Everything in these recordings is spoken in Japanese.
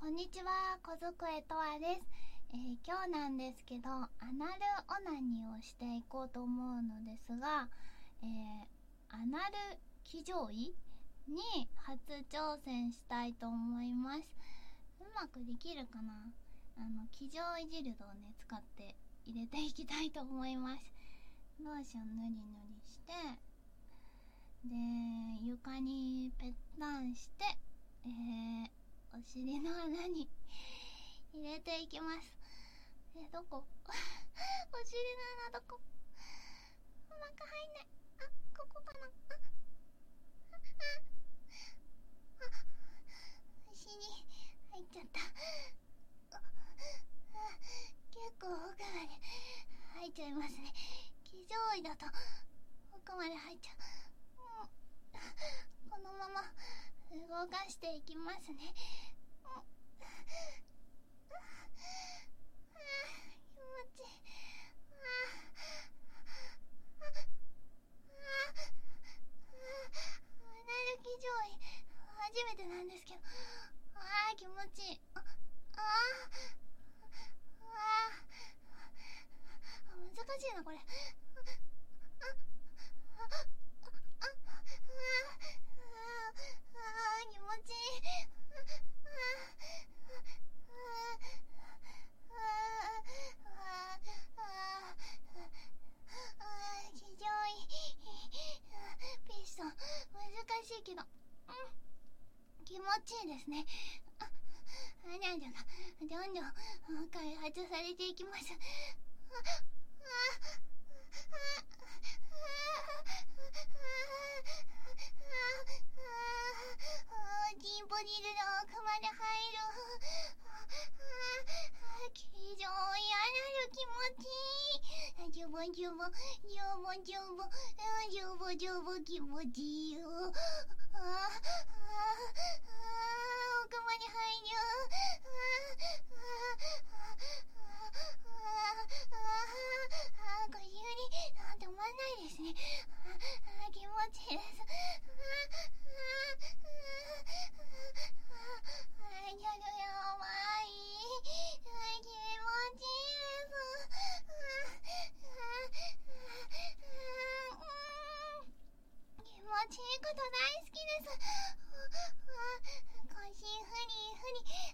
こんにちは、小机とわです。今日なんですけど、アナルオナニーをしていこうと思うのですが、アナル騎乗位に初挑戦したいと思います。うまくできるかな？騎乗位ジルドをね、使って入れていきたいと思います。ローションぬりぬりして、で、床にペッタンして、お尻の穴に入れていきます。どこ？お尻の穴どこ？うまく入んない。ここかな。お尻入っちゃった。結構奥まで入っちゃいますね。騎乗位だと奥まで入っちゃう。このまま動かしていきますね。気持ちいい。アナル騎乗位初めてなんですけど、気持ちいい。難しいなこれ。気持ちいい。騎乗位ピストン難しいけど、気持ちいいですね。アナルがどんどん開発されていきます。ディープディルの奥まで入る。騎乗位アナル気持ちいい。ジュボジュボジュボジュボジュボジュボ気持ちいいよ。奥まで入る。これ止まんないですね。気持ちいいです。やばい。気持ちいいです。気持ちいいこと大好きです。腰フリフリ。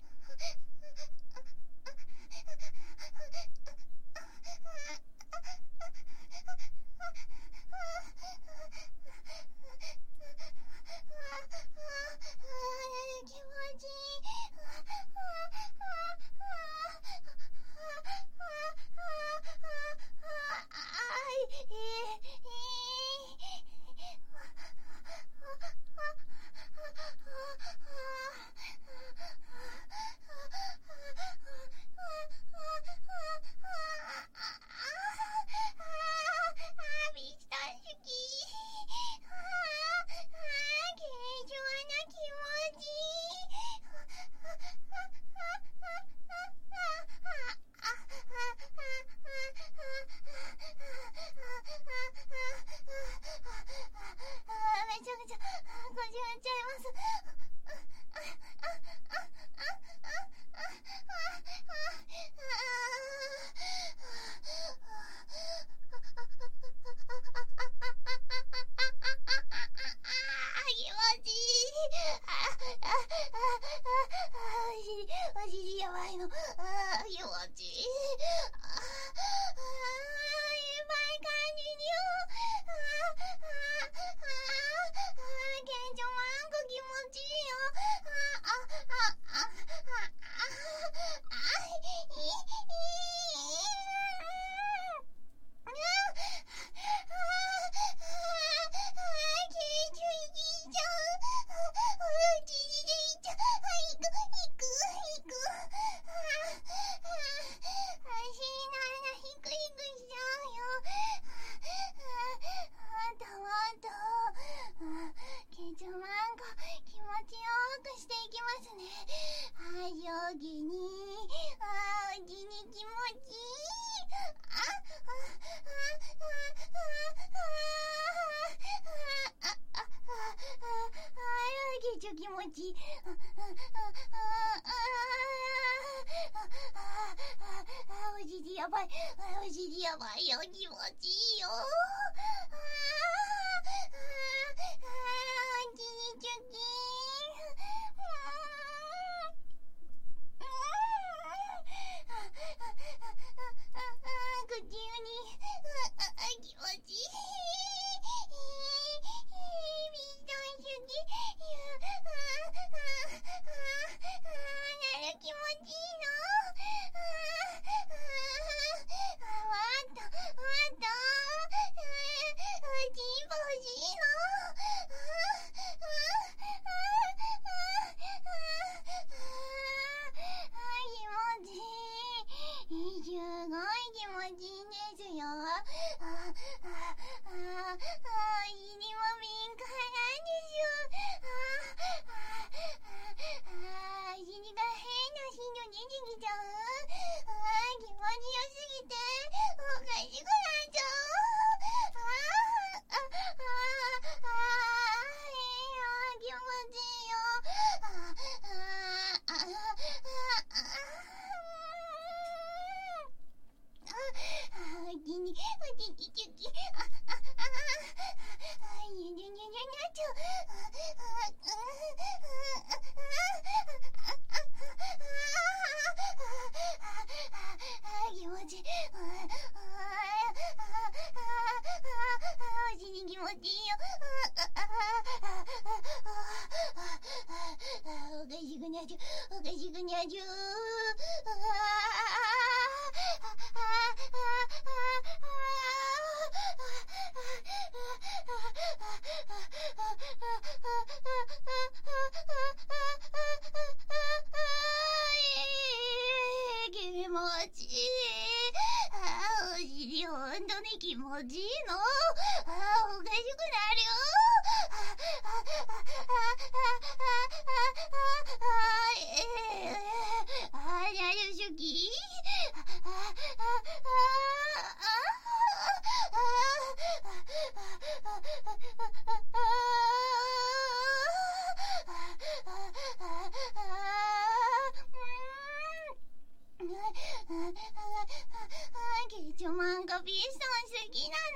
気持ちいい。めちゃくちゃ腰振っちゃいます。気持ちいい。お尻やばいの。気持ちいい。気持ちよくしていきますね。上下に、おじに気持ちいい。気持ちいい。 やばい。お尻やばいよ。気持ちいいよ。お尻チョキ口に気持ちいい。気持ちいいの。おかしくにゃじゅー。気持ちいい。お尻ほんとに気持ちいいの。おかしくなるよ。なるしゅき。ケチョマンがピーソン好きなの。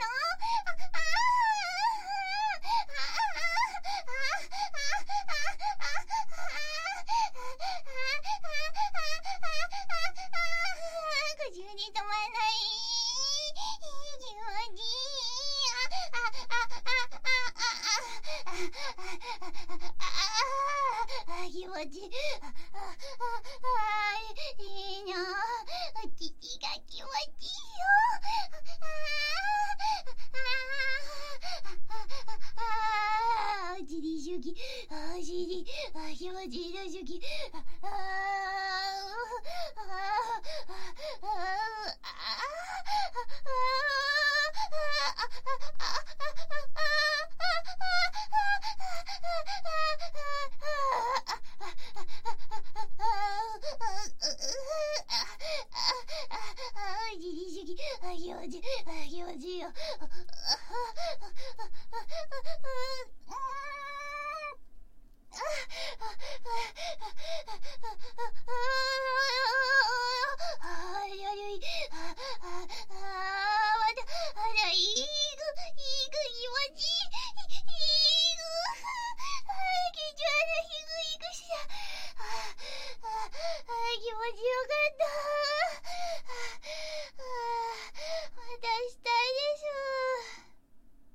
口に止まない。気持ちいい。気持ちいい。いいな。お乳が気持ちいいよ。お尻しゅき。お尻気持ちいいのしゅき。気持ちよかった。